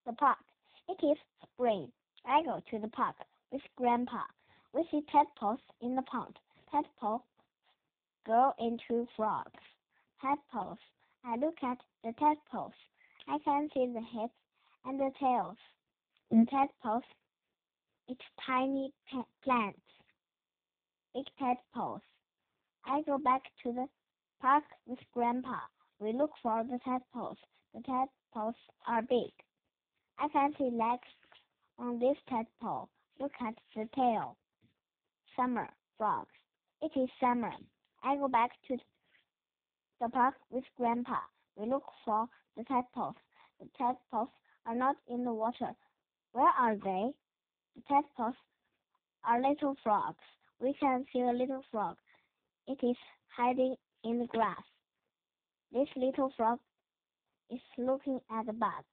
The park. It is spring. I go to the park with Grandpa. We see tadpoles in the pond. Tadpoles grow into frogs. Tadpoles. I look at the tadpoles. I can see the heads and the tails. The tadpoles eat tiny plants. Big tadpoles. I go back to the park with Grandpa. We look for the tadpoles. The tadpoles are big. I can see legs on this tadpole. Look at the tail. Summer. Frogs. It is summer. I go back to the park with Grandpa. We look for the tadpoles. The tadpoles are not in the water. Where are they? The tadpoles are little frogs. We can see a little frog. It is hiding in the grass. This little frog is looking at the bug.